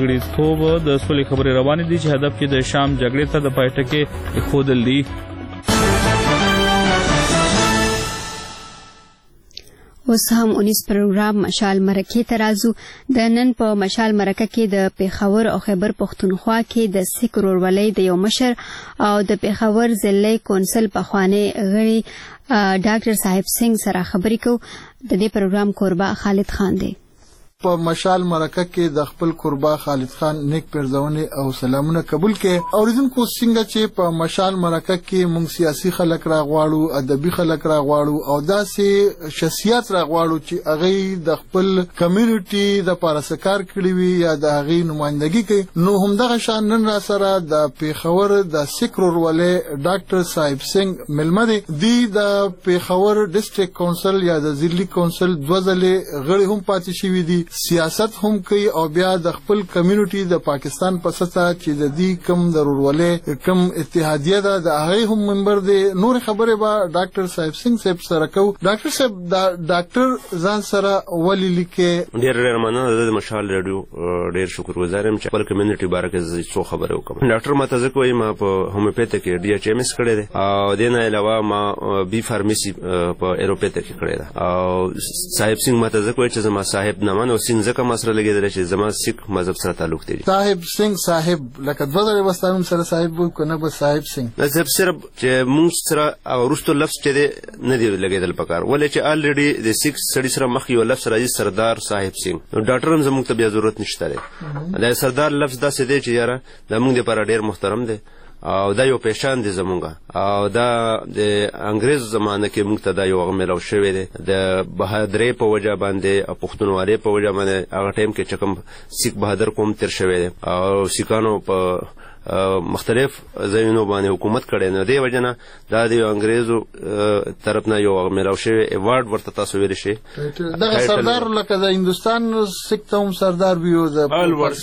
غړیتوب د سولې خبرې روانې دي چې هدف کې د شام جګړې ته د پای ټکی ایښودل دي. اوس هم 19 پروګرام مشال مرکه ته راځو. د نن په مشال مرکه کې د پیښور او خیبر پښتونخوا کې د سیک ورورولۍ د یو مشر او د پیښور ضلعي کونسل پخوانی غړي ډاکټر صاحب سنگ سره خبرې کوو. د دې پروګرام کوربه خالد خان دی. په مشال مرکه کې د خپل قربا خالد خان نیک پرځونې او سلامونه قبول کړي. اوریدونکو څنګه چې په مشال مرکه کې موږ سیاسي خلک راغواړو، ادبي خلک راغواړو او داسې شخصیت راغواړو چې هغه د خپل کمیونټي د پارسکار کړي وي یا د هغه نمائندګي کوي، نو همدغه شان نن را سره د پیښور د سیک ورورولۍ ډاکټر صاحب سنگ ملمه دي. د پیښور ډیسټریکټ کونسل یا د ضلعي کونسل دوه ځلې غړي هم پاتې شوي دي، سیاست هم کوي او بیا د خپل کمیونټي د پاکستان په سطح چې د دې کم ضرورولې کم اتحادیه ده د هغه هم ممبر دی. نور خبره به ډاکټر صاحب سنگ صاحب سره کو. ډاکټر صاحب دا ډاکټر ځان سره ولې لیکه؟ ډېر مننه. د مشال رادیو ډېر شکرګزار یم چې خپل کمیونټي باره کې څو خبرې وکړم. ډاکټر ماته ځکه وايي ما په هومیوپیتھ کې ډي ایچ ام اس کړی دی او د نه علاوه ما بي فارمیسي په ایروپیتھ کې کړی دی او صاحب سنگ ماته ځکه وايي چې زما صاحب نه منو سنگ ځکه ما سره لګېدلی چې زما سیک مذهب سره تعلق دی. صاحب سنگ صاحب لکه دوه ځلې به ستا نوم سره صاحب وي که نه به صاحب سنگ؟ صاحب صرف چې مونږ سره وروستو لفظ چې دی نه دی لګېدل پکار، ولې چې الریډي د سیک سړي سره مخکې یو لفظ راځي سردار صاحب سنگ. نو ډاکټر هم زموږ ته بیا ضرورت نشته دی. د سردار لفظ داسې دی چې یاره دا مونږ دپاره ډېر محترم دی او دا یو پیشان دی زمونږه او دا د انګریز زمانه کې موږ ته دا یو هغه میلاو شوی دی د بهادرۍ په وجه باندې او پښتونوالۍ په وجه باندې. هغه ټایم کې چې کوم سیک بهادر قوم تیر شوی دی او سیکانو په مختلف ځایونو باندې حکومت کړی، نو دې وجه نه دا د انګریزو طرف نه یو میلاو شوی ایوارډ ورته تاسو ویلی شي. دغه سردار لکه د هندوستان سیک ته هم سردار وي او د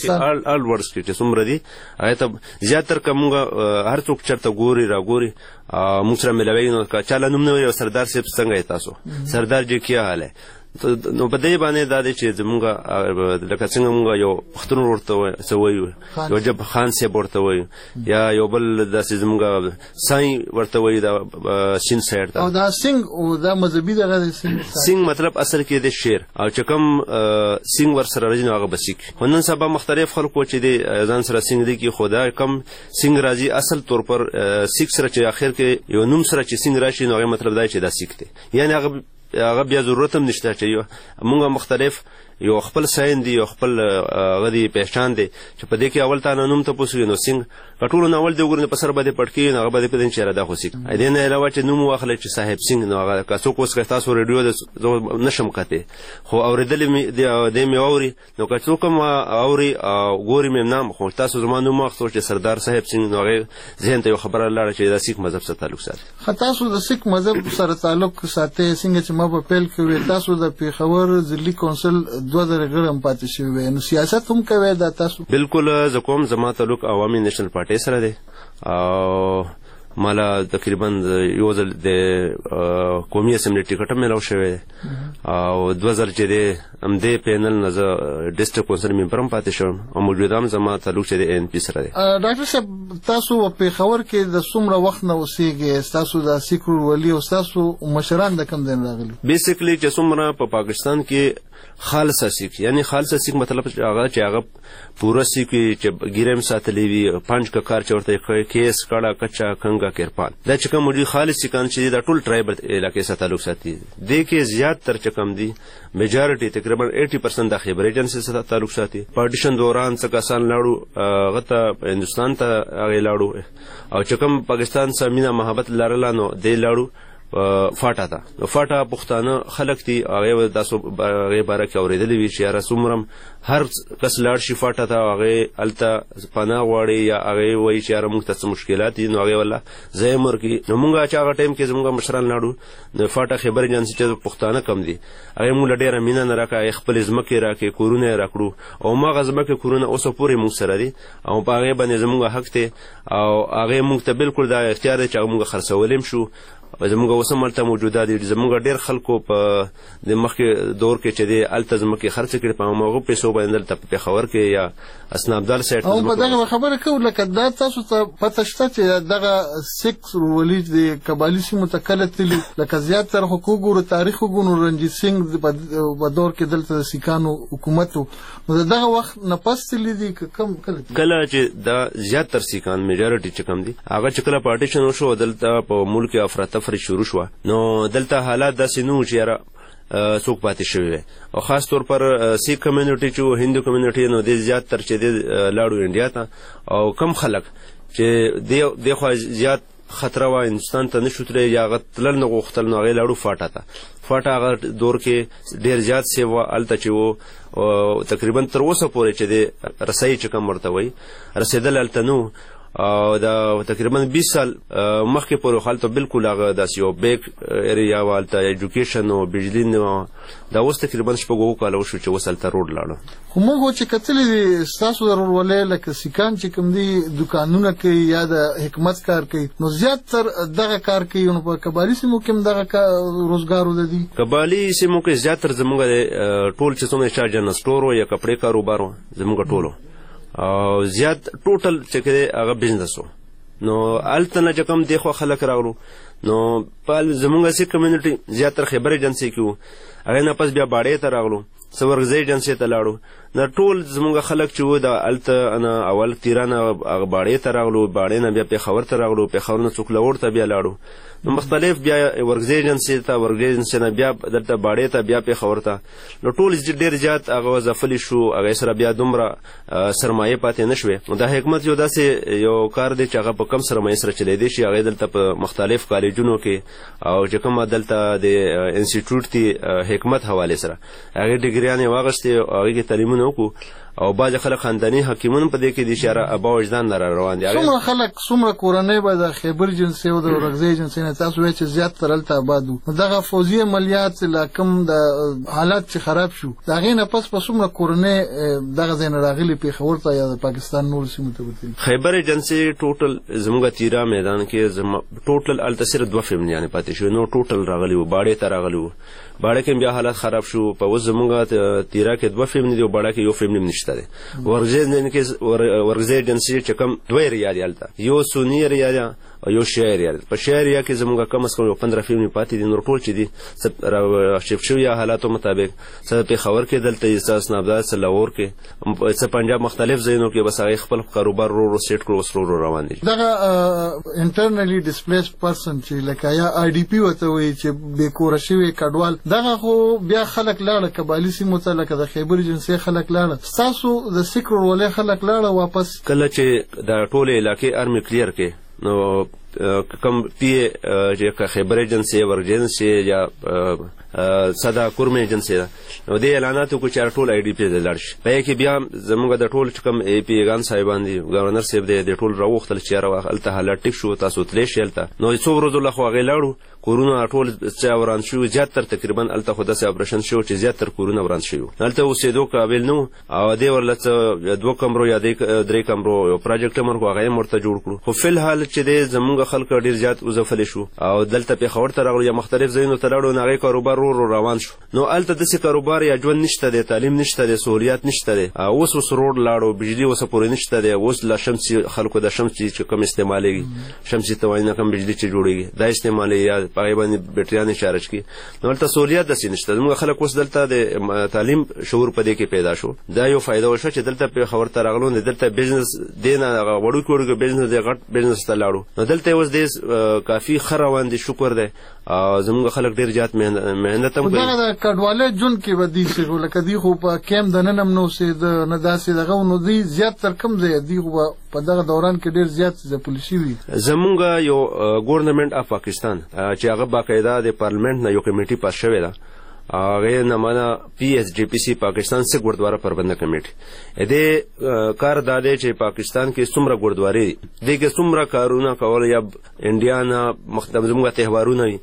الورډز کې چې څومره دي هغې ته زیاتر که مونږ هر څوک چېرته ګوري راګوري مونږ سره میلاویږي نو که چا له نوم نه وایي سردار صاحب څنګه یې تاسو، سردار جی کیا حال ہے. نو په دې باندې دا دی چې زمونږ لکه څنګه مونږ یو پښتون ورته څه وایو، یو جب خان صاحب ورته وایو یا یو بل داسې زمونږ سائی ورته وایي دا سین سایډ ته. او دا سنگ او دا مذهبي دغه دی سنگ مطلب اصل کې د شیر او چې کوم سنگ ورسره راځي نو هغه به سیک. خو نن سبا مختلف خلکو چې دی ځان سره سنگ دی کې خو دا کم سنگ راځي اصل طور پر سیک سره چې آخر کې یو نوم سره چې سنگ راشي نو هغه مطلب دا چې دا سیک دی. یعنی هغه بیا ضرورت هم نشته چې مونږ مختلف یو خپل ساين دی یو خپل غدي پہچان دی چې په دې کې اول تا نوم ته پوسوي نو سنگ ټولو نو اول دی وګورنه په سر باندې پټکی نو هغه باندې پدین چیرې دا خو سیک اې نه علاوه چې نوم واخلې چې صاحب سنگ نو هغه کاسو کوس که تاسو ریډیو نشم کته خو اوریدل می د می اوري نو که څوک ما اوري ګوري مې نام خو تاسو زمانو ما خو چې سردار صاحب سنگ نو هغه ذهن ته یو خبره لاړه چې د سیک مذهب سره تعلق ساتي. تاسو د سیک مذهب سره تعلق ساتي څنګه چې ما په پیل کې تاسو د پیښور ضلعي کونسل دوه غړم پاتې شوی نو سیاست هم کوي دا تاسو؟ بالکل زه کوم زما تعلق عوامي نېشنل پارټي سره دی او مالا تقریبا یو ځل د قومي اسمبلی ټیکټ مېلاو شوی او 2000 چې دی همدې پینل نه زه ډسټرکټ کونسل ممبر هم پاتې شوم او موجوده هم زما تعلق چې د ان پي سره دی. ډاکټر صاحب تاسو په پیښور کې د څومره وخت نه اوسېږئ؟ تاسو د سیک ورورولۍ او تاسو مشران د کوم ځای نه راغلي؟ بیسیکلی چې څومره په پاکستان کې خالص سیک یعنی خالص سیک مطلب هغه پورا سیک چې ګیرم ساتلی وي پنځ کار چورته کیس کړه کچا کنګه کرپان دا چې کوم دي خالص سیکان چې دا ټول ټرایبل علاقې سره تعلق ساتي دي کې زیات تر چې کم دي میجارټي تقریبا 80% د خیبر ایجنسی سره تعلق ساتي. پارټیشن دوران څخه کسان لاړو غته هندستان ته هغه لاړو او چې کوم پاکستان سره مینا محبت لرله نو دی لاړو فاټا ته. فاټا پښتانه خلک دي هغه تاسو هغه باره کې اورېدلی وي چې یاره څومره هر کس لاړ شي فاټا ته هغه هلته پناه غواړي یا هغه وایي چې یاره موږ ته څه مشکلات دي نو هغې والله ځای هم ورکړي. نو موږ چې هغه ټایم کې زموږ مشران لاړو نو فاټا خیبر ایجنسي چې پښتانه کم دي هغې موږ له ډېره مینه نه راکړه هغې خپلې ځمکې راکړې کورونه یې راکړو او هماغه ځمکې کورونه اوسه پورې موږ سره دي او په هغې باندې زموږ حق دی او هغې موږ ته بلکل دا اختیار دی چې هغه موږ خرڅولی هم شو زموږ اوس هم هلته موجوده دي. زموږ ډېر خلکو په د مخکې دور کې چې دی هلته ځمکې خرڅ کړي په هماغو پیسو باندې دلته په پېښور کې یا اسنابدال سایډ او په دغه خبره کوو لکه دا تاسو ته پته شته چې دغه سیک ورولي د قبایلي سیمو ته کله تللي لکه زیاتره خو وګورو تاریخ وګورو رنجیت سینګ په دور کې دلته د سیکانو حکومت و نو د دغه وخت نه پس تللي دي کله چې دا زیاتر سیکان میجارټي چې کوم دي هغه چې کله پارټیشن وشو دلته په ملک افراتفري شروع شوه نو دلته حالات داسې نه و چې یاره څوک پاتې شوي وي او خاص طور پر سیک کمیونټي چې هندو کمیونټي نو دی زیاتر چې دی لاړو انډیا ته او کم خلک چې دی خوا زیات خطره وه هندوستان ته نه شو تللی یا هغه تلل نه غوښتل نو هغې لاړو فاټا ته فاټا هغه دور کې ډېر زیات سیب وه هلته چې و تقریبا تر اوسه پورې چې دی رسۍ چې کوم ورته وایي رسېدل هلته نه و او دا تقریبا 20 سال مخکې پورې خو هلته بالکل هغه داسې یو بیک ایریا وه هلته ایجوکیشن و بجلي نه دا اوس تقریبا 6 کاله وشو چې اوس هلته روډ لاړو خو موږ چې کتلي دي ستاسو د ورورولۍ لکه سیکان چې کوم دي دوکانونه کوي یا د حکومت کار کوي نو زیاتر دغه کار کوي نو په قبایلي سیمو کې هم دغه روزګار ولدي قبایلي سیمو کې زیاتر زموږ ټول چې څومره چا جنرال سټور و یا کپړې کاروبار و زموږ ټولو او زیات ټوټل چې کړي هغه بزنس و نو هلته نه چې کوم دی خوا خلک راغلو نو په زموږ سیک کمیونټي زیاتر خیبر ایجنسۍ کې وو هغې نه پس بیا باړې ته راغلو څه ورغزۍ ایجنسۍ ته لاړو نه ټول زموږ خلک چې وو د هلته نه اول تیرا نه هغه باړې ته راغلو باړې نه بیا پېښور ته راغلو پېښور نه څوک لوړ ته بیا لاړو نو مختلف بیا ورغزۍ ایجنسۍ ته ورغزۍ ایجنسۍ نه بیا دلته باړې ته بیا پېښور ته نو ټول ډېر زیات هغه وظفلي شو هغې سره بیا دومره سرمایې پاتې نه شوې نو دا حکومت یو داسې یو کار دی چې هغه په کم سرمایې سره چلیدی شي هغې دلته په مختلف کالجونو کې او چې کومه دلته د انسټیټیوټ دي حکومت حوالې سره هغې ډګریانې واغېستې او هغې کې تعلیمونه وکړو او بعض خلک خانداني حکیمون په دې کې دي چې ابا وجدان نه را روان دي څومره خلک څومره کورنۍ به د خیبر ایجنسۍ او د ورغزۍ ایجنسۍ نه تاسو وایئ چې زیاتره هلته آباد وو دغه فوزي عملیات له کوم د حالات چې خراب شو د هغې نه پس په څومره کورنۍ دغه ځای نه راغلي پېښور ته یا د پاکستان نورو سیمو ته وتلي خیبر ایجنسۍ ټوټل زموږ تیرا میدان کې ټوټل هلته صرف 2 فیملیانې پاتې شوي نو ټوټل راغلي وو باړې ته راغلي وو باړه کې بیا حالات خراب شو په اوس زموږ تیرا کې 2 فیملی دي او باړه کې یو فیملی نشته دی ورغزۍ ایجنسۍ چې کوم 2 ایریا دي هلته یو سوني ایریا دی او یو شی ایریا دی په شی ایریا کې زموږ کم از کم 15 فیملی پاتې دي نور ټول چې دي شفت شوي حالاتو مطابق څه پېښور کې دلته څه اسنابدار څه لاهور کې څه پنجاب مختلف ځایونو کې بس هغې خپل کاروبار رو سیټ کړو اوس رو روان دي دغه انټرنلی ډسپلیسډ پرسن چې لکه یا آی ډي پي ورته وایي چې بېکوره شوي کډوال دغه خو بیا خلک لاړه قبایلي سیمو ته لکه د خیبر ایجنسۍ خلک لاړه ستاسو د سیک ورورولۍ خلک لاړه واپس کله چې د ټولې علاقې ارمي کلیر کې نو کم پی چې خیبر ایجنسۍ ورغزۍ ایجنسۍ یا صدا کورم ایجنسۍ ده نو دې اعلانات وکړو چې ټول آی ډي پي ته لاړ شي په هغې کې بیا زموږ د ټول چې کوم ای پي ایګان صاحبان دي ګورنر صاحب دی د ټول راوغوښتل چې یاره هلته حالات ټیک شو تاسو تللی شئ هلته نو څو ورځو له خو هغې لاړو کورونه ټول چا وران شوي زیاتر تقریبا هلته خو داسې اپریشن شوي چې زیاتر کورونه وران شوي هلته اوسېدو قابل نه و او دې ورله څه 2 کمرو یا 3 کمرو یو پراجیکټ هم ورکړو هغه یې هم ورته جوړ کړو خو فلحال چې دی زموږ خلک ډېر زیات وځپلي شو او دلته پېښور ته راغلو یا مختلف ځایونو ته لاړو نو هغې کاروبار رو روان شو نو هلته داسې کاروبار یا ژوند نشته دی تعلیم نشته دی سهولیات نشته دی اوس روډ لاړو بجلي اوسه پورې نشته دی اوس لا شمسي خلکو د شمسي چې کوم استعمالېږي شمسي ته وایي نه کوم بجلي چې جوړېږي دا استعمالېږي یا په هغې باندې بیټریانې چارج کړي نو هلته سهولیات داسې نشته زموږ خلک اوس دلته د تعلیم شعور په دې کې پیدا شو دا یو فایده وشوه چې دلته پېښور ته راغلو نو دلته بزنس دی نه هغه وړوکي وړوکي بزنس دی غټ بزنس ته لاړو نو دلته اوس دی کافي ښه روان دی شکر دی زموږ خلک ډېر زیات محنت هم کوي دغه د کډوالۍ ژوند کې به دوی څه لکه دوی خو په کیمپ دننه هم نه اوسېده نه داسې دغه نو دوی زیاتتر کوم ځای دوی خو به په دغه دوران کې ډېر زیات ځپلي شوي زموږ یو ګورنمنټ اف پاکستان چې هغه باقاعده د پارلمنټ نه یو کمیټي پاس شوې ده هغې نمانه PSGPC پاکستان سکھ ګردواره پربنده کمیټي دې کار دا دی چې پاکستان کې څومره ګردوارې دي دې کې څومره کارونه کول یا انډیا نه زموږ تهوارونه وي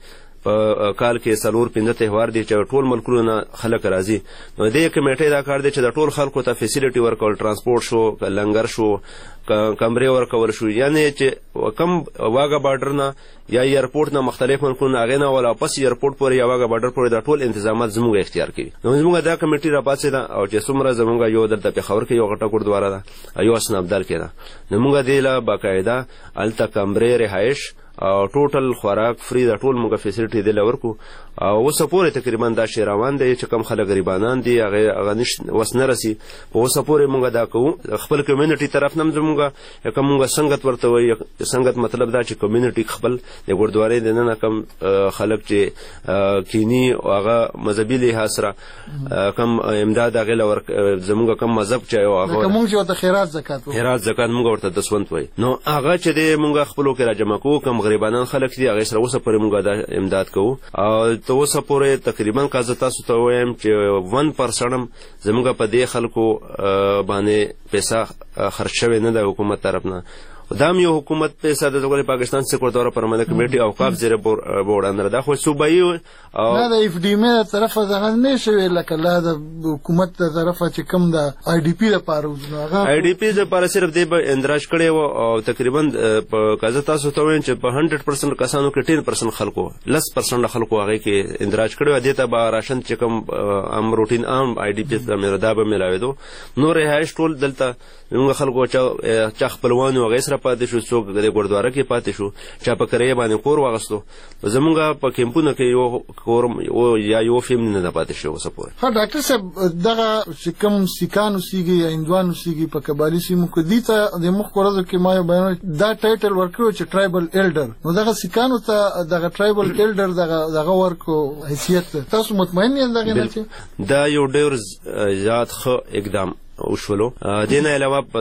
په کال کې 4-5 تهوار دي چې ټول ملکونو نه خلک راځي. نو دې کمیټې دا کار دی چې د ټول خلکو ته فیسیلیټي ورکول، ترانسپورټ شو، لنګر شو، کمرې ورکول شو، یعنی چې کم واګه بارډر نه یا ایرپورټ نه مختلف ملکونه هغې نه ولا واپس ایرپورټ پورې یا واګه بارډر پورې دا ټول انتظامات زموږ اختیار کوي. نو زموږ دا کمیټې راپاڅېده او چې څومره زموږ یو دلته پېښور کې یو غټه ګردواره ده، یو حسن ابدال کې ده، نو موږ دې له باقاعده هلته کمرې، رهایش او ټوټل خوراک فری دا ټول موږ فیسیلیټي دې له ورکو. او اوسه پورې تقریبا دا شی روان دی چې کم خلک غریبانان دي هغه وس نه رسي، په اوسه پورې موږ دا کوو. خپل کمیونټي طرف نه هم زموږ که موږ سنګت ورته وایي، سنګت مطلب دا چې کمیونټي خپل د ګردوارې دننه کم خلک چې کینی او هغه مذهبي لحاظ سره کم امداد هغې له زموږ کم مذهب چې هغه موږ چې ورته خیرات زکات موږ ورته دسوند وایي، نو هغه چې دی موږ خپلو کې راجمع کوو. کم غریبانان خلک دي هغې سره اوسه پورې موږ دا امداد کوو. او ته اوسه پورې تقریبا که زه تاسو ته ووایم چې 1% هم زموږ په دې خلکو باندې پیسه خرج شوې نه ده حکومت طرف نه. دا هم یو حکومت پیسه د زغل پاکستان سکرټر پرمانه کمیټي اوقاف زیر بورډ اندر دا خو صوبایي او نه د اف ډی ام ای طرفه ځان نه شوی لکه لا د حکومت طرفه چې کم د آی ډی پی لپاره وزناغه آی ډی پی لپاره صرف دی به اندراج کړي او تقریبا په کازه تاسو ته وایم چې په 100% کسانو کې 10% خلکو 10% خلکو هغه کې اندراج کړي دی ته به راشن چې کم ام روټین ام آی ډی پی ته مردا به ملاوي دو نور رهایش ټول دلته موږ خلکو چې خپلوان او غیسره پاتې شو، څوک د ګردواره کې پاتې شو، چا په کرایه باندې کور واغستو. زمونږ په کیمپونو کې یو کور یا یو فیم نه پاتې شو اوسه پورې. ها ډاکټر صاحب دغه چې کوم سیکان اوسېږي یا هندوان اوسېږي په قبایلي سیمو کې دي ته د مخکې ورځو کې ما یو بیان دا ټایټل ورکړو چې ټرایبل ایلډر، نو دغه سیکانو ته دغه ټرایبل ایلډر دغه ورکو حیثیت تاسو مطمئن یاست دغه نه چې دا یو ډېر زیات ښه اقدام وشولو. دې نه علاوه په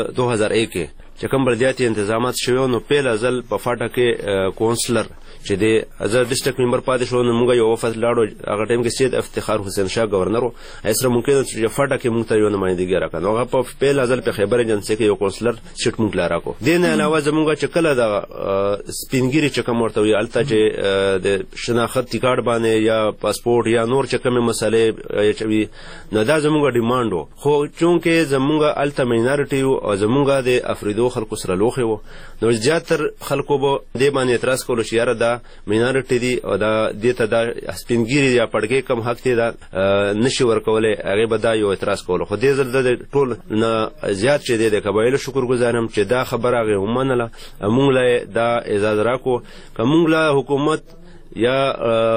2001 کې چې کوم بلدیاتي انتظامات شوي نو پیل ازل په فاټه کې کونسلر چې دی ازر ډسټرکټ ممبر پاتې شو. نو موږ یو وفد لاړو هغه ټایم کې سید افتخار حسین شاه گورنر و، ایسره ممکن چې فاټه کې موږ ته یو نمایندګي راکړه. نو هغه په پیل ازل په خیبر ایجنسی کې یو کونسلر سیټ موږ لا راکو. دې نه علاوه زموږ چې کله د سپینګری چې کوم ورته وي الته چې د شناخت کارت باندې یا پاسپورت یا نور چې کومه مسلې چوي نو دا زموږ ډیماند و. خو چونکه زموږ الته مینارټي او زموږ د افریدو خلکو سره لوخي وو نو زیاتر خلکو به دې باندې اعتراض کولو چې یاره دا مینارټي دي او دا دې ته دا سپینګیري یا پړګې کم حق دی دا نشي ورکولی، هغې به دا یو اعتراض کولو. خو دې ځل د ټول نه زیات چې دی د قبایلو شکر ګزارم چې دا خبره هغې ومنله، موږ له دا اعزاز راکو. که موږ له حکومت یا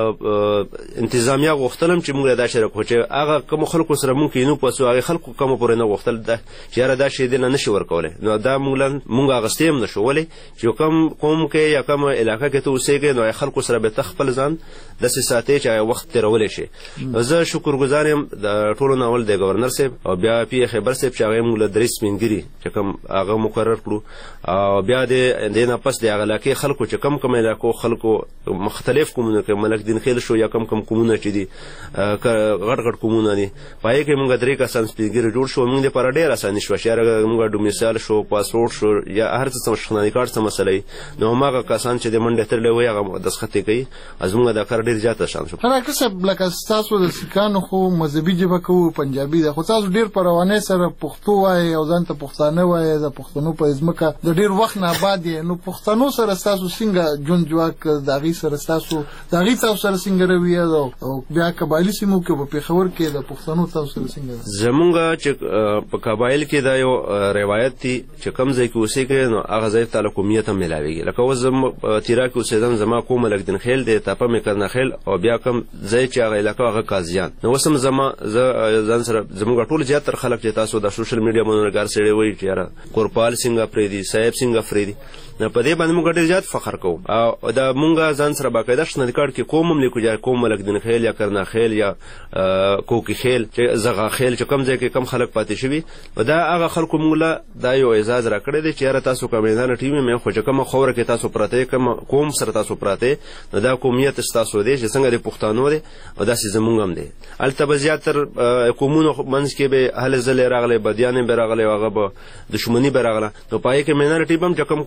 انتظامیه غوښتلم چې موږ دا شی راکړو چې هغه کومو خلکو سره موږ کینو پسو هغې خلکو کومو پورې نه غوښتل چې یاره دا شی دې نه نشي ورکولی، نو دا موږ اغوستی هم نشو. ولې چې کوم قوم کې یا کوم علاقه کې ته اوسېږې نو خلکو سره به ته خپل ځان داسې ساتې چې هغه وخت تېرولی شي. زه شکرګزار یم د ټولو نه اول د ګورنر صاحب او بیا پی خیبر صاحب چې هغې موږ له 3 سپینګري چې کوم هغه مقرر کړو او بیا دې نه پس د هغه علاقې خلکو چې کوم علاقو خلکو مختلف کومونه کې ملک دین خیل شو یا کم کومونه چې دي غټ کومونه دي پای کې موږ 3 کسان سپیګر جوړ شو. موږ لپاره ډېر اسانه شو چې موږ ډومیسایل شو، پاسپورت شو یا هر څه شناختی کارت څه مسلې نو هغه کسان چې د منډه ترلې وي هغه دسخط کوي از موږ دا کار ډېر زیات آسان شو. هغه څه لکه تاسو د سیکانو خو مذهبي ژبه کوو پنجابي ده، خو تاسو ډېر پروانه سره پښتو وایي او ځان ته پښتانه وایي د پښتنو په ځمکه د ډېر وخت نه بعد نو پښتنو سره تاسو څنګه جون جواک داغي سره تاسو داغي تاسو سره څنګه روي او بیا قبایلی سیمو کې په پیښور کې د پښتنو تاسو سره څنګه زمونږ چې په قبایل کې دا یو روایت دی چې کم ځای کې اوسېږي نو هغه ځای ته قومیت هم ملاویږي. لکه اوس زم تیرا کې اوسېدم زما قوم ملک دین خیل دی، تاپه مې کرنه خیل او بیا کم ځای چې هغه علاقه هغه قاضیان. نو اوس هم ځان سره زموږ ټول زیاتره خلک چې تاسو د سوشل میډیا باندې نګار سړي وایي چې یاره کورپال څنګه فریدي صاحب څنګه فریدي نو په دې باندې موږ ډېر زیات فخر کوو او دا موږ ځان سره باقاعده شناختی کارت کې قوم هم لیکو چې قوم ملک دین خیل یا کرنه خیل یا کوکی خیل چې زغا خیل چې کم ځای کې کم خلک پاتې شوي او دا هغه خلکو موږ له دا یو اعزاز راکړی دی چې یاره تاسو کمیدانه ټیم مې خو چې کومه خوره کې تاسو پراته کوم قوم سره تاسو پراته نو دا قومیت ستاسو دی چې څنګه د پښتانو دی او داسې زمونږ هم دی. هلته به زیاتر قومونو منځ کې به هلې ځلې راغلی بدیانې به راغلی هغه به دښمني به راغله نو پای کې مینارټي به هم چې کوم قوم سره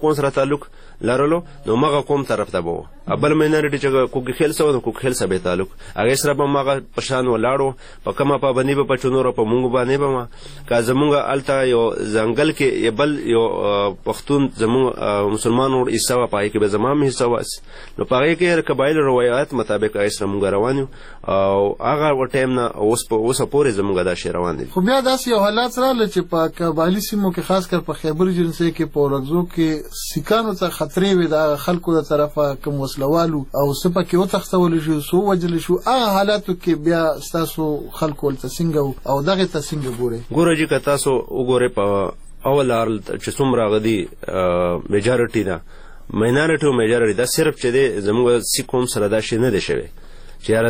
تعلق لرلو نو مغه کوم طرف ته بو بل مینارټي چې کوکی خیل سو نو کوکی خیل سره به تعلق هغه سره به مغه پشان ولاړو په کومه پابندي به پچونو په مونږ باندې به ما کا زمونږ التا یو ځنګل کې بل یو پښتون زمونږ مسلمانانو حصہ پای کې به زمام حصہ واس نو پای کې قبایل روایت مطابق ایسره مونږ روانو او هغه ټیم نه اوس پورې زمونږ دا شی روان دي. خو بیا داسې یو حالات سره چې په قبایلی سیمو کې خاص کر په خیبر جنسي کې په ورغزو کې سیکانو ته خطرې وي د خلکو د طرفه کوم وسلوالو او سپه کې وتښتول شو سو وجل شو هغه حالاتو کې بیا تاسو خلکو ولته څنګه او دغه ته څنګه ګوري چې تاسو وګورئ په اول لار چې څومره غدي میجارټي ده ماینارټي او میجارټي دا صرف چې زموږ سیکوم سره دا شی نه دی شوی چې یاره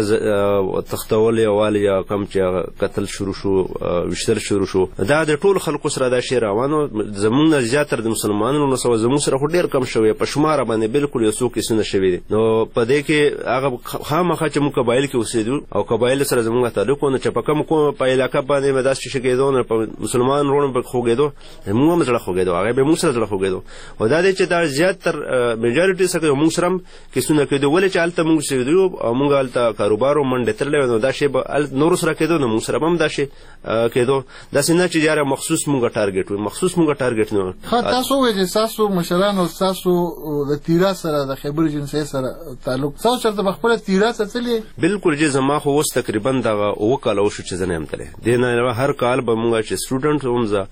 تختول یوال یا کم چې قتل شروع شو وشتل شروع شو دا د ټول خلکو سره دا شی روانو زمونږ زیاتره د مسلمانانو نو سره زموږ سره ډیر کم شوی په شمار باندې بالکل یو څو کیسونه شوی دي نو په دې کې هغه خامخا چې موږ قبایل کې اوسېدو او قبایل سره زموږ تعلق نه چې په کوم په علاقه باندې مداس شي کېدو نه په مسلمان رونو په خوګېدو موږ هم سره خوګېدو هغه به موږ سره سره خوګېدو او دا دې چې دا زیاتره میجارټي سره موږ سره کیسونه کېدو ولې چې الته موږ اوسېدو او موږ الته کاروبارو منډه ترلې نو دا شی به نور سره کېدو نو موږ سره هم دا شی کېدو دا څنګه چې یاره مخصوص موږ ټارګټ وي مخصوص موږ ټارګټ نه تاسو وایي چې تاسو مشران او تاسو د تیرا سره د خیبر جنسي سره تعلق تاسو چرته خپل تیرا سره تللی بالکل چې زما خو اوس تقریبا دا وکاله شو چې زنه هم تللی دینه هر کال به موږ چې سټوډنټ ومزه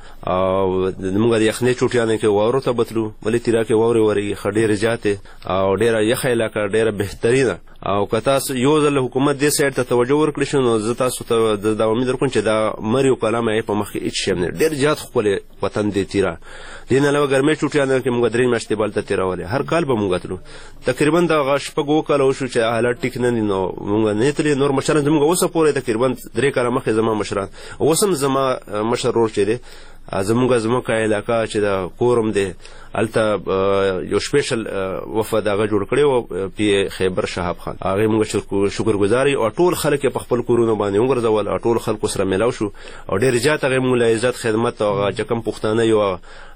او موږ د یخنې چوټیانه کې وورو ته بتلو ولې تیرا کې ووري خډېر جاته او ډېر یخ علاقه ډېر بهترینه او کتا یو ځل حکومت دې سایډ ته توجه ورکړي شو نو زه تاسو ته د امید درکوم چې دا مریو کلام یې په مخ کې هیڅ شی نه ډېر زیات خپل وطن دې تیرا دین علاوه ګرمه چوټیانه کې موږ درې میاشتې بالته تیرولې هر کال به موږ تلو تقریبا دا غشپګو کال شو چې حالات ټیک نه نو موږ نه تلې نور مشران زموږ اوسه پورې تقریبا 3 کال مخکې زما مشران اوسم زما مشر ور چي دي زموږ علاقه چې دا کورم دی الته یو سپیشل وفد هغه جوړ کړی او په خیبر شهاب خان هغه موږ شکرګزاري او ټول خلک په خپل کورونو باندې وګرځول او ټول خلکو سره ملاو شو او ډېر زیات هغه موږ له عزت خدمت او هغه کم پښتانه یو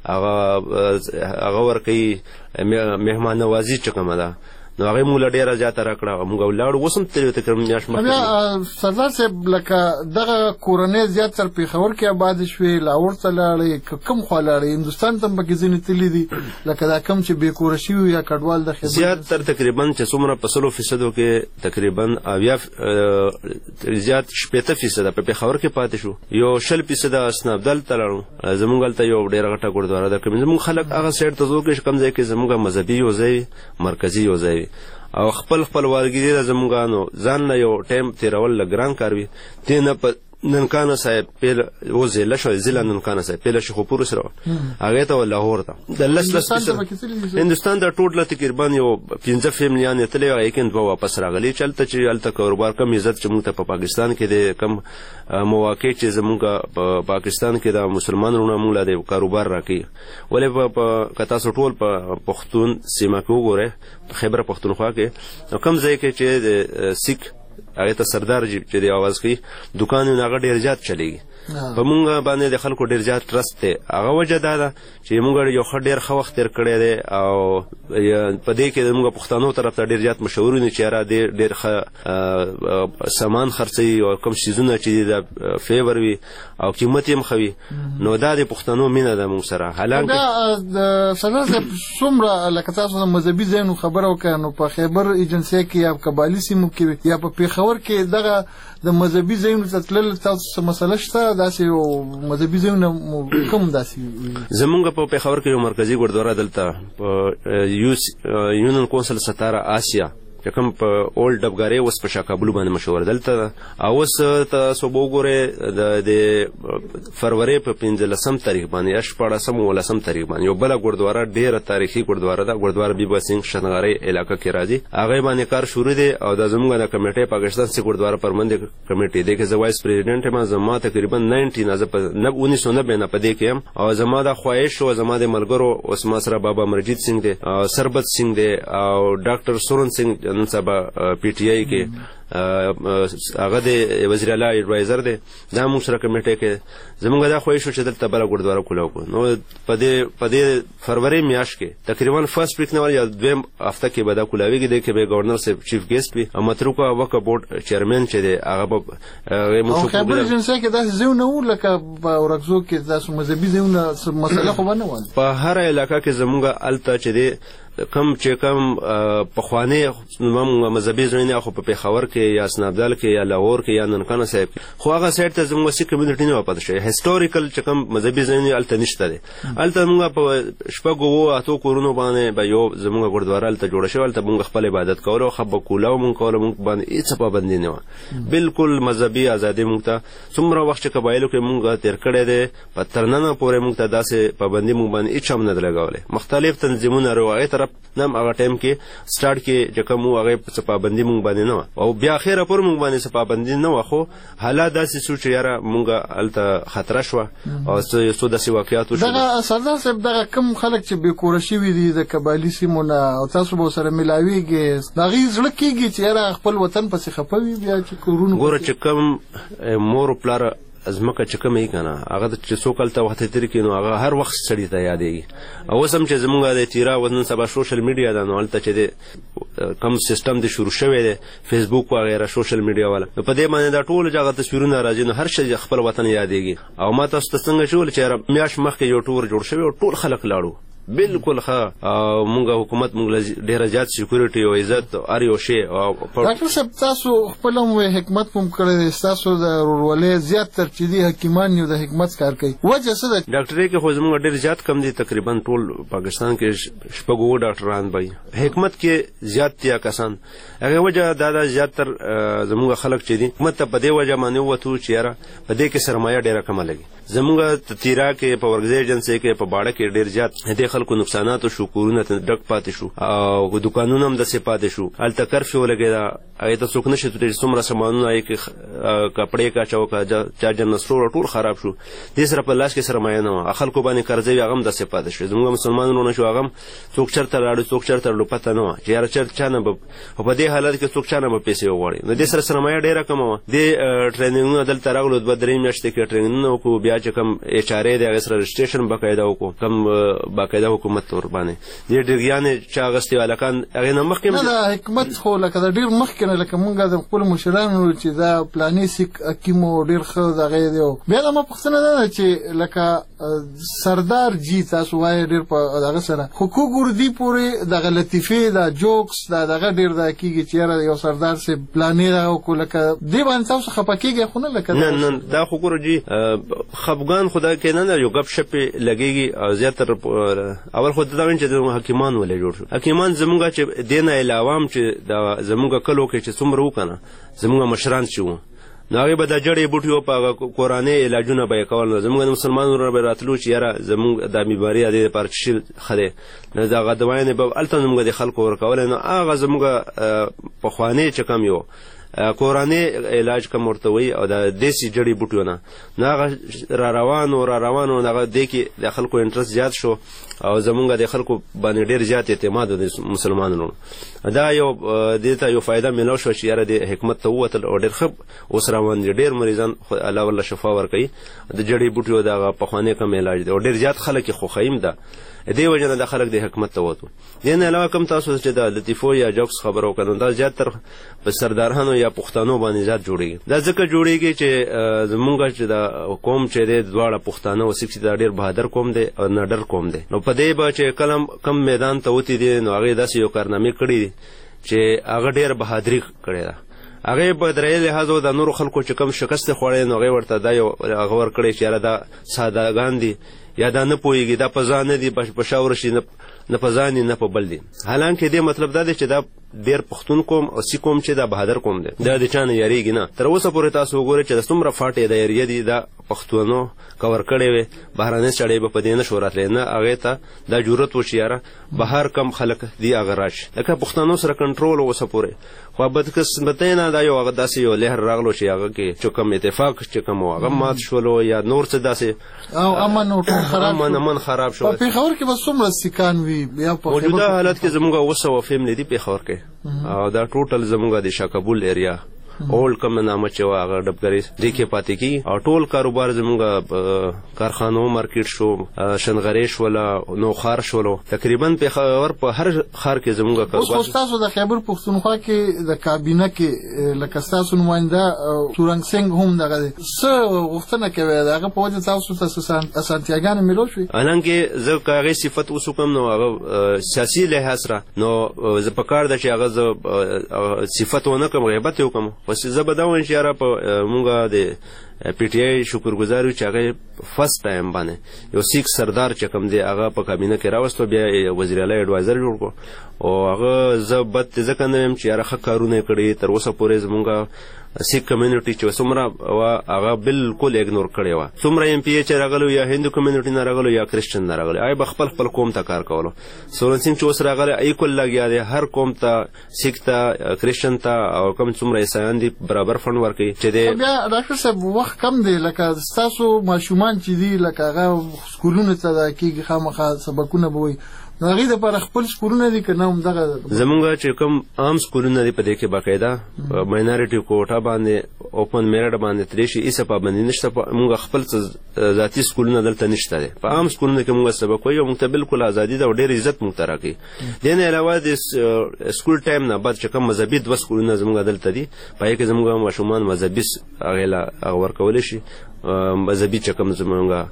هغه ورکی مهمان نوازی چې کومه ده نو هغه موږ ډېر زیات راکړه موږ ولاړو وسم تقریبا میاش مخکې سردار صاحب لکه دغه کورنۍ زیات تر پیښور کې آباد شوې لاهور ته لاړې کم خوا لاړې هندوستان ته پکې ځینې تللي دي لکه دا کم چې بې کوره شوي یا کډوال د خدمت زیات تر تقریبا چې څومره په 100% کې تقریبا زیات 80% په پیښور کې پاتې شو یو 60% اسنابدل ته لاړو زموږ هلته یو ډېره غټه ګردواره ده کوم زموږ خلک هغه سایډ ته ځو کې کم ځای کې زموږ مذهبي یو ځای مرکزي یو ځای او خپل والګری د زمونږانو ځان نه یو ټیم تیرول لګران کاروي دینه په ننکانه صاحب پیل وزه لشو ضلع ننکانه صاحب پیل شخو پور سره هغه ته لاهور ته د لس هندستان د ټوټل تقریبا یو 15 میلیون تلې هغه کې دوه واپس راغلي چلته چې الته کاروبار کم عزت چې موږ ته په پاکستان کې د کم مواقع چې زموږ په پاکستان کې د مسلمانانو موږ له کاروبار راکې ولې په کتا ټول په پښتون سیمه کې وګوره خیبر پښتونخوا کې کم ځای کې چې سیک هغه ته سردار چې دی आवाज کوي دکانونه هغه ډیر زیات چلیږي په مونږ باندې د خلکو ډیر زیات ټرست دی هغه وجه دا ده چې مونږ یو ډیر ښه وخت تیر کړی دی او په دې کې مونږ پښتنو طرف ته ډیر زیات مشورونه چې را دي ډیر ښه سامان خرڅي او کوم شیزونه چې د فیور وي او قیمت یې مخوي نو دا د پښتنو مینه ده مونږ سره حالانکه دا سره څومره لکه تاسو مذهبي ځای خبرو کانو په خیبر ایجنسی کې یا قبایلی سیمو کې یا په پیښور کې دغه د مذهبي ځایونو ته تلل تاسو مسله شته داسې مذهبي ځایونه کوم داسې زمونږ په پیښور کې یو مرکزی ګردواره دلته په یونین کونسل 17 آسیا چې کوم په اولډ ډبګاری اوس په شاکابلو باندې مشهور دلته اوس تاسو وګورئ د فروری په 15 تاریخ باندې یا 14 تاریخ باندې یو بل ګردواره ډیره تاریخي ګردواره ده ګردواره بیبا سنگ شنغاری علاقه کې راځي هغه باندې کار شروع دی او د زموږ د کمیټې پاکستان سي ګردواره پرمند کمیټې د کې وایس پریزیډنټ ما زما تقریبا 1990 نه پدې کې او زما د خواهش او زما د ملګرو اوس ما سره بابا مرجیت سنگ دی سربت سنگ دی او ډاکټر سورن سنگ نن سبا پی ټی آی کې هغه د وزیر اعلی ایڈوایزر دی دا موږ سره کمیټه کې زمونږ دا خوښ شو چې دلته بله ګردواره کولاو کړو نو په دې فروری میاشت کې تقریبا فرست ویک نه یا دویم هفته کې به دا کولاویږي دی کې به گورنر صاحب چیف ګیسټ وي او متروکه وقف بورډ چیرمن چې دی هغه به خبر جنسه کې داسې ځایونه وو لکه په ورکزو کې داسې مذهبي ځایونه مسله خو به نه وه په هر علاقه کې زمونږ هلته چې دی کم پخوانی مذهبي ځایونه خو په پېښور کې یا سنابدال کې یا لاهور کې یا ننکانه صاحب خو هغه سایډ ته زموږ سیک کمیونټي نه واپس شوی هیسټوریکل چې کوم مذهبي ځایونه هلته نشته دی هلته موږ په شپږو اوو اتو کورونو باندې به یو زموږ ګردواره هلته جوړه شوې هلته موږ خپل عبادت کولو خو به کولاو موږ کوله موږ باندې هېڅ پابندي نه وه بلکل مذهبي ازادي موږ ته څومره وخت چې قبایلو کې موږ تېر کړی دی په تر ننه پورې موږ ته داسې پابندي موږ باندې هېڅ هم نه ده لګولی مختلف تنظیمونه هغې طرف نه هم هغه ټایم کې سټارټ کې چې کوم وو هغې څه پابندي موږ باندې نه وه او بیا اخره پورې موږ باندې څه پابندي نه وه خو حالات داسې شو چې یاره موږ هلته خطره شوه او څو داسې واقعات وشو دغه سردار صاحب دغه کوم خلک چې بېکوره شوي دي د قبایلي سیمو نه او تاسو به ورسره ملاویږئ د هغوی زړه کېږي چې یاره خپل وطن پسې خفه وي بیا چې کورونو ګوره چې کوم مور و پلار ځمکه چې کومه یې که نه هغه چې څوک هلته وخت تېر کړي نو هغه هر وخت سړي ته یادېږي او اوس هم چې زمونږ د تیرا نن سبا سوشل میډیا ده نو هلته چې د کوم سیسټم د شروع شوی دی فیسبوک وغیره سوشل میډیا والا نو په دې باندې دا ټول چې هغه تصویرونه راځي نو هر شی خپل وطن یادېږي او ما تاسو ته څنګه چې وویل چې میاشت مخکې یو ټور جوړ شوی او ټول خلک لاړو بالکل ښه مونږ حکومت مونږ ډېره زیات سیکورټي او عزت هر یو شی ډاکټر صاحب تاسو خپل هم حکمت کوم کړی دی ستاسو د ورورولۍ زیاتتر چې دي حکیمان یو د حکمت کار کوي وجه څه ده ډاکټرۍ کې خو زموږ ډېر زیات کم دي تقریبا ټول پاکستان کې شپږ اووه ډاکټران به حکمت کې زیات دي کسان هغې وجه دا زیاتتر زموږ خلک چې دي حکومت ته په دې وجه باندې ووتو چې یاره په دې کې سرمایه ډېره کمه لګي زموږ تیرا کې په ورکزۍ ایجنسۍ کې په باړه کې ډېر زیات خلکو نقصانات شو کورونه ته ډک پاتې شو او دکانونه هم داسې پاتې شو هلته کرفیو ولګېده هغې ته څوک نشي تللی څومره سامانونه هغې کې کپړې کاچوه که چارجر نسټور ټول خراب شو دې سره په لاس کې سرمایه نه وه خلکو باندې قرضه وي هغه هم داسې پاتې شو زموږ مسلمانانو نه شو هغه هم څوک چېرته لاړو څوک چېرته لاړو پته نه وه چې یاره چا نه به په دې حالت کې څوک چا نه به پیسې وغواړي نو دې سره سرمایه ډېره کمه وه دې ټریننګونه دلته راغلو دوه درې میاشتې کې ټریننګونه وکړو بیا چې کوم ایچ آر ای دی هغې سره رجسټریشن باقاعده وکړو کوم باقاعده حکومت ور باندې دې ډیګریانې چا اخیستې هلکان هغې نه مخکې نه د حکمت خو لکه د ډېر مخکې نه لکه مونږ د خپلو مشرانو چې دا پلاني سیک حکیم و ډېر ښه د هغې دی بیا دا ما پوښتنه دا ده چې لکه سردار جي تاسو وایئ ډېر په هغه سره خو کو ګورو دې پورې دغه لطیفې دا جوکس دا دغه ډېر دا کېږي چې یاره یو سردار صاحب پلانې دا وکړو لکه دې باندې تاسو خفه کېږئ خو نه لکه نه دا خو ګوره جي خفګان خو دا کې نه ده یو ګپ شپ یې لګېږي او زیاتر اول خو دا وایي چې حکیمان ولې جوړ شو حکیمان زمونږ چې دې نه علاوه هم چې زمونږ کلو کې چې څومره وو که نه زمونږ مشران چې وو نو هغې به دا جړې بوټي وو په هغه کوراني علاجونه به یې کول نو زمونږ د مسلمانانو به راتلو چې یاره زمونږ دا بیماري د دې دپاره چې شي ښه دی نو د هغه دوايانې به هلته زمونږ د خلکو ورکولی نو هغه زمونږ پخواني چې کم یو کوراني علاج کم ورته وایي او د دیسي جړې بوټیونه نو هغه را روانو هغه دې کې د خلکو انټرست زیات شو او زمونږ د خلکو باندې ډېر زیات اعتماد د مسلمانانو دا یو دې ته یو فایده میلاو شوه چې یاره د حکمت ته ووتل او ډېر ښه اوس روان دي ډېر مریضان الله والله شفا ورکوي د جړې بوټیو د هغه پخوانی کم علاج دی او ډېر زیات خلک یې خوښوي هم ده دې وجه نه د خلک د حکمت ته ووتو دې نه علاوه کوم تاسو چې د لطیفو یا جوکس خبره وکړه نو دا زیاتتر په سردارانو یا پښتنو باندې زیات جوړېږي دا ځکه جوړېږي چې زمونږ چې د قوم چې دی دواړه پښتانه او سیک چې دا ډېر بهادر قوم دی او نډر قوم دی نو په دې به چې کم میدان ته وتي دي نو هغې داسې یو کارنامې کړي دي چې هغه ډېر بهادري کړې ده هغې په درې لحاظو د نورو خلکو چې کم شکست خوړی نو هغې ورته دا یو هغه ورکړی چې یاره دا سادهګان دي یا دا نه پوهېږي دا په ځان نه دي په شاور شي نه په ځان نه په بل دي حالانکه دې مطلب دا دی چې دا ډېر پښتون قوم او سی قوم چې دا بهادر قوم دی دا د چا نه یارېږي نه تر اوسه پورې تاسو وګورئ چې د څومره فاټې د ایریا دي دا پښتونو کور کړی وې بهرنی سړی به په دې نه شو راتلی نه هغې ته دا جرت و چې یاره بهر کم خلک دي هغه راشي لکه پښتنو سره کنټرول اوسه پورې خو بدقسمتۍ نه دا یو هغه داسې یو لهر راغلو چې هغه کې چې کوم اتفاق چې کوم و هغه مات شولو یا نور څه داسې او امن خراب شو په پېښور کې به څومره سیکان وي موجوده حالت کې زمونږ 900 فیملی دي پېښور کې او دا ټوټل زمونږ د شاکابول ایریا اولډ کم نامه چې هغه ډبګري دې کې پاتې کی او ټول کاروبار زمونږ کارخانو مارکیټ شو شنغری شول نو خار شول تقریبا په خبر په هر خار کې زمونږ کاروبار. اوس تاسو د خیبر پښتونخوا کې د کابینه کې لکه تاسو نماینده تورنګ سنگ هم دغه څه غوښتنه کوي دغه په وجه تاسو اسانتیاګانې ملو شوي الانګه زه کاغه صفت وسوکم نو هغه سیاسي لحاظ را نو زه په کار د چې هغه صفت ونه کوم غیبت وکم بس زه به دا وایم چې را په مونږه د پی ټی آی شکرګزار چې هغه فرست ټایم باندې یو سیک سردار چې کوم دی هغه په کابینه کې راوستو بیا وزیر اعلی اډوایزر جوړ کو او هغه زه بد ځکه نه يم چې هغه کارونه کړی تر اوسه پورې زمونږه سیک کمیونټي چې څومره هغه بالکل اګنور کړی و څومره ایم پی ایچ راغلو یا هندو کمیونټي نه راغلو یا کرسچن نه راغلو آی بخپل خپل قوم ته کار کولو سورن سنگ چې اوس راغلی ای کول لګیا دی هر قوم ته سیک ته کرسچن ته او کوم څومره عیسایان دي برابر فند ورکوي چې دی بیا ډاکټر صاحب وخت کم دی لکه تاسو ماشومان چې دي لکه هغه سکولونو ته کېږي خامخا سبقونه به وي نو هغې دپاره خپل سکولونه دي که نه همدغه زمونږ چې کوم عام سکولونه دي په دې کې باقاعده ماینارټي کوټه باندې اوپن میرټ باندې ترې شي هېڅ پابندي نشته مونږ خپل ذاتي سکولونه دلته نشته دی په عام سکولونو کې مونږ سبق وایو مونږ ته بالکل ازادي ده او ډېر عزت مونږ ته راکوي دې نه علاوه د سکول ټایم نه بعد چې کوم مذهبي 2 سکولونه زمونږ دلته دي په هغې کې زمونږ ماشومان مذهبي هغې له ورکولی شي مذهبي چې کوم زمونږ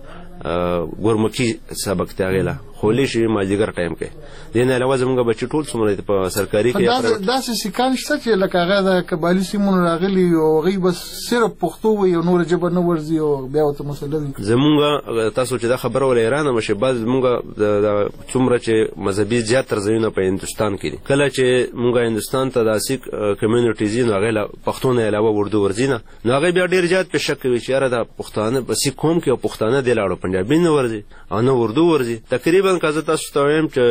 ګورمکي سبق ته هغې له خولی شي مازدیګر ټایم کې دې نه علاوه زمونږ بچي ټول څومره په سرکاري کې داسې سیکان شته چې لکه هغه د قبایلي سیمونو راغلي او هغوی بس صرف پښتو وایي او نوره ژبه نه ورځي او بیا ورته مسله وي زمونږ تاسو چې دا خبره ول ایران مشه بعض زمونږ د څومره چې مذهبي زیاتره ځایونه په هندوستان کې دي کله چې مونږ هندوستان ته د سیک کمیونټي ځي نو هغې له پښتو نه علاوه اردو ورځي نه نو هغې بیا ډېر زیات په شک کوي چې یاره دا پښتانه په سیک قوم کې او پښتانه دې لاړو پنجابي نه ورځي او نه اردو ورځي تقریبا که زه تاسو ته وایم چې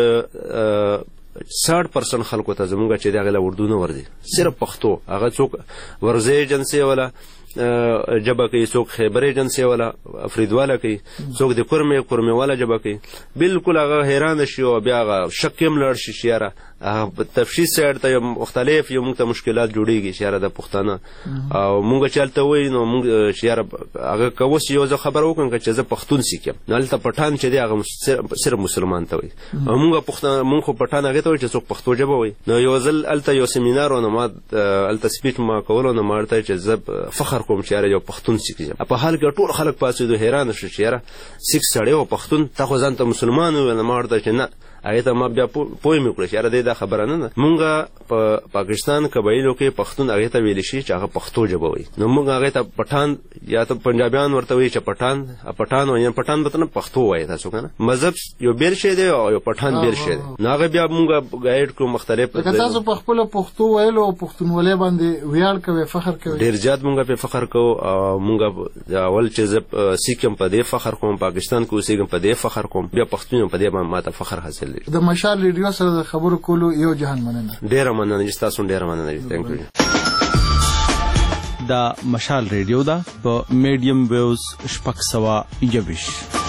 60% خلکو ته زمونږ چې دغه له اردو نه ورځي صرف پښتو هغه څوک ورځي ایجنسي ولا جبه کوي څوک خیبر ایجنسي ولا افریدواله کوي څوک د کورمې والا جبه کوي بالکل هغه حیران شي او بیا هغه شک هم لړ شي چې یاره تفشیص سایډ ته مختلف یو موږ ته مشکلات جوړیږي چې یاره د پښتانه او موږ چې هلته وایي نو موږ چې یاره هغه که اوس یو زه خبره وکړم که چې زه پښتون سیک یم نو هلته پټان چې دی هغه صرف مسلمان ته وایي او موږ خو پټان هغې ته وایي چې څوک پښتو ژبه وایي نو یو ځل هلته یو سیمینار و نو ما هلته سپیچ ما کولو نو ما ورته چې زه فخر کوم چې یاره یو پښتون سیک یم په حال کې ټول خلک پاڅېدو حیرانه شو چې یاره سیک سړی و پښتون ته خو ځان ته مسلمان وویل نو ما ورته چې نه هغې ته ما بیا پوه مې وکړه چې یاره دی دا خبره نه ده مونږ په پاکستان قبایلو کې پښتون هغې ته ویلی شي چې هغه پښتو ژبه وایي نو مونږ هغې ته پټان یا ته پنجابیان ورته وایي چې پټان وایي پټان به ته نه پښتو وایي تاسو که نه مذهب یو بېل شی دی او یو پټان بېل شی دی نو هغه بیا مونږ ګایډ کړو مختلف لکه تاسو په خپله پښتو ویلو او پښتونولۍ باندې ویاړ کوئ فخر کوئ ډېر زیات مونږ پرې فخر کوو او مونږ اول چې زه سیک یم په دې فخر کوم پاکستان کې اوسېږم په دې فخر کوم بیا پښتون یم په دې باندې ما ته فخر حاصل دی د مشال ریډیو سره د خبرو کولو یو جهان مننه ډېره مننه چې تاسو ډېره مننه ثانک یو دا مشال ریډیو دا په میډیم ویوز 621